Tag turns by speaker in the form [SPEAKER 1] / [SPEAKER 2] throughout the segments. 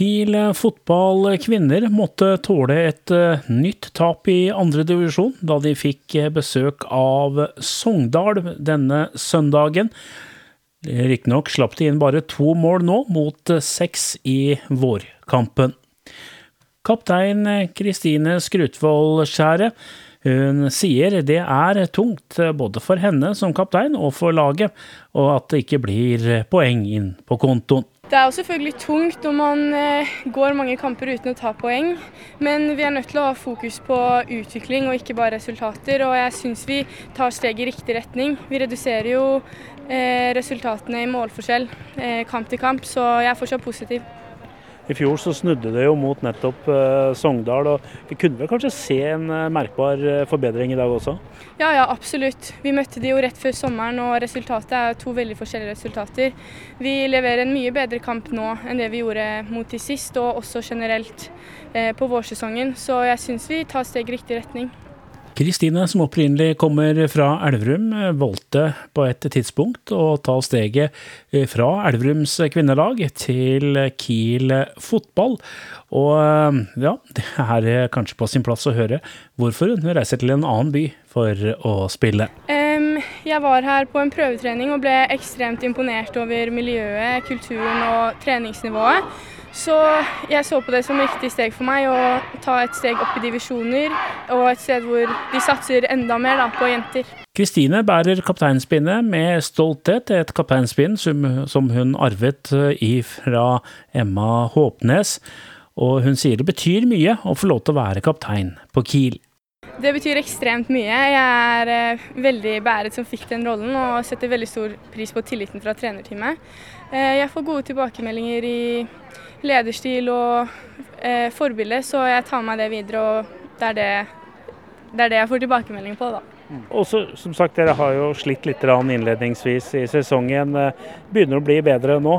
[SPEAKER 1] Kiel fotball kvinner måtte tåle et nytt tap i andre divisjon da de fikk besøk av Sogndal denne søndagen. Riktignok slapp de inn bare 2 mål nå mot 6 i vårkampen. Kaptein Kristine Skrutvold Skjære, hun sier det tungt både for henne som kaptein og for laget, og at det ikke blir poeng inn på kontoen.
[SPEAKER 2] Det jo selvfølgelig tungt når man går mange kamper uten å ta poeng, men vi nødt til å ha fokus på utvikling og ikke bare resultater, og jeg synes vi tar steg i riktig retning. Vi reduserer jo resultatene i målforskjell kamp til kamp, så jeg er fortsatt positiv.
[SPEAKER 1] I fjor så snudde det jo mot nettopp Sogndal, og vi kunne vel kanskje se en merkbar forbedring i dag også?
[SPEAKER 2] Ja, absolutt. Vi møtte de jo rett før sommeren, og resultatet 2 veldig forskjellige resultater. Vi leverer en mye bedre kamp nå enn det vi gjorde mot de sist, og også generelt på vårsesongen, så jeg synes vi tar steg i riktig retning.
[SPEAKER 1] Kristine, som opprinnelig kommer fra Elverum, valgte på et tidspunkt å ta steget fra Elverums kvinnelag til Kiel fotball. Og ja, det kanskje på sin plass å høre hvorfor hun reiser til en annen by for å spille.
[SPEAKER 2] Jeg var her på en prøvetrening og ble ekstremt imponert over miljøet, kulturen og treningsnivået. Så jeg så på det som riktig steg for meg å ta et steg opp i divisjoner, og et sted hvor de satser enda mer på jenter.
[SPEAKER 1] Kristine bærer kapteinspinnet med stolthet, et kapteinspinn som hun arvet fra Emma Håpnes, og hun sier det betyr mye å få lov til å være kaptein på Kiel.
[SPEAKER 2] Det betyr ekstremt mye. Jeg veldig beæret som fikk den rollen, og setter veldig stor pris på tilliten fra trenerteamet. Jeg får gode tilbakemeldinger i lederstil og forbilde, så jeg tar meg det videre, og det det jeg får tilbakemelding på da.
[SPEAKER 1] Og så, som sagt, dere har jo slitt litt innledningsvis i sesongen. Begynner å bli bedre nå.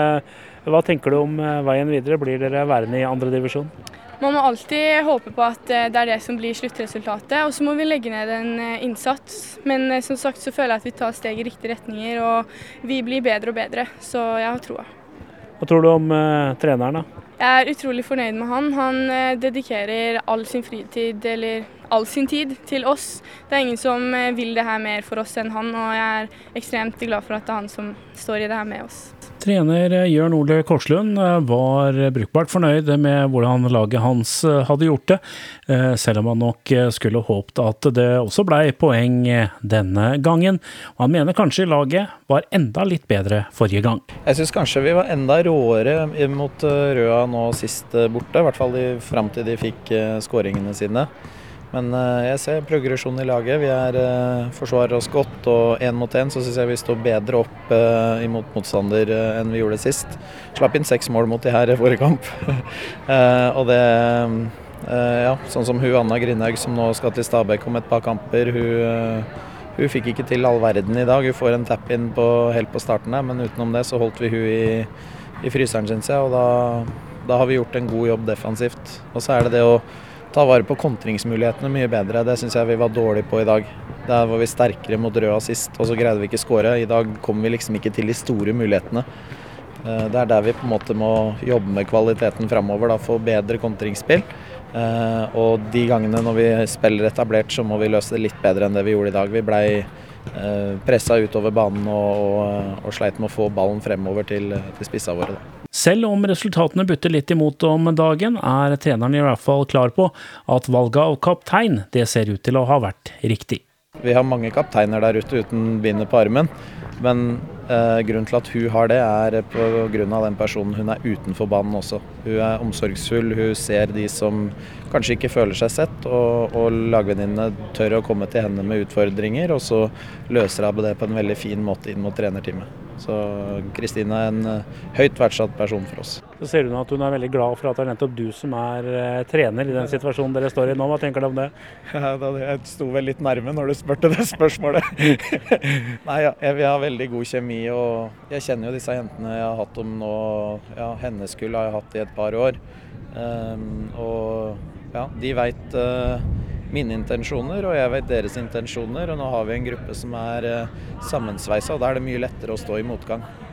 [SPEAKER 1] Hva tenker du om veien videre? Blir dere værende i andre divisjon?
[SPEAKER 2] Man må alltid håpe på at det det som blir sluttresultatet, og så må vi legge ned en innsats. Men som sagt så føler jeg at vi tar steg i riktige retninger, og vi blir bedre og bedre, så jeg har troa.
[SPEAKER 1] Hva tror du om treneren da?
[SPEAKER 2] Jeg utrolig fornøyd med han. Han dedikerer all sin fritid, eller all sin tid, til oss. Det ingen som vil det her mer for oss enn han, og jeg ekstremt glad for at det han som står i det her med oss.
[SPEAKER 1] Trener Jørn Ole Korslund var brukbart fornøyd med hvordan laget hans hadde gjort det, selv om han nok skulle håpt at det også ble poeng denne gangen. Og han mener kanskje laget var enda litt bedre forrige gang.
[SPEAKER 3] Jeg synes kanskje vi var enda råere mot Røa nå sist borte, i hvert fall frem til de fikk skåringene sine. Men jeg ser progresjon i laget. Vi forsvarer oss godt, og 1 mot 1 så synes jeg vi står bedre opp imot motstander enn vi gjorde sist. Slapp inn 6 mål mot de her i forrige kamp. Og det, ja, sånn som Anna Grindhaug som nå skal til Stabæk om et par kamper, hun fikk ikke til all verden i dag. Hun får en tap-in helt på starten her, men utenom det så holdt vi hun i fryseren sin seg, og da har vi gjort en god jobb defensivt. Og så det å ta vare på kontringsmulighetene mye bedre. Det synes jeg vi var dårlige på i dag. Der var vi sterkere mot Røa sist, og så greide vi ikke skåre. I dag kommer vi liksom ikke til de store mulighetene. Det der vi på en måte må jobbe med kvaliteten fremover, da, få bedre kontringsspill. Og de gangene når vi spiller etablert, så må vi løse det litt bedre enn det vi gjorde i dag. Vi ble presset utover banen og sleit med å få ballen fremover til spissa våre. Da.
[SPEAKER 1] Selv om resultatene bytter litt imot om dagen, treneren i hvert fall klar på at valget av kaptein, det ser ut til å ha vært riktig.
[SPEAKER 3] Vi har mange kapteiner der ute uten bindet på armen, men grunnen til at hun har det på grunn av den personen hun utenfor banen også. Hun omsorgsfull, hun ser de som kanskje ikke føler seg sett, og lagvenninnene tør å komme til henne med utfordringer, og så løser hun det på en veldig fin måte inn mot trenerteamet. Så Kristine en høyt verdsatt person for oss.
[SPEAKER 1] Så ser hun at hun veldig glad for at det nettopp du som trener i den situasjonen dere står i nå. Hva tenker du om det?
[SPEAKER 3] Ja, jeg sto vel litt nærme når du spurte det spørsmålet. Nei, ja, vi har veldig god kjemi, og jeg kjenner jo disse jentene jeg har hatt om nå. Ja, hennes kull har jeg hatt i et par år. Og ja, de vet mine intensjoner, og jeg vet deres intensjoner, og nå har vi en gruppe som sammensveisa, og da det mye lettere å stå i motgang.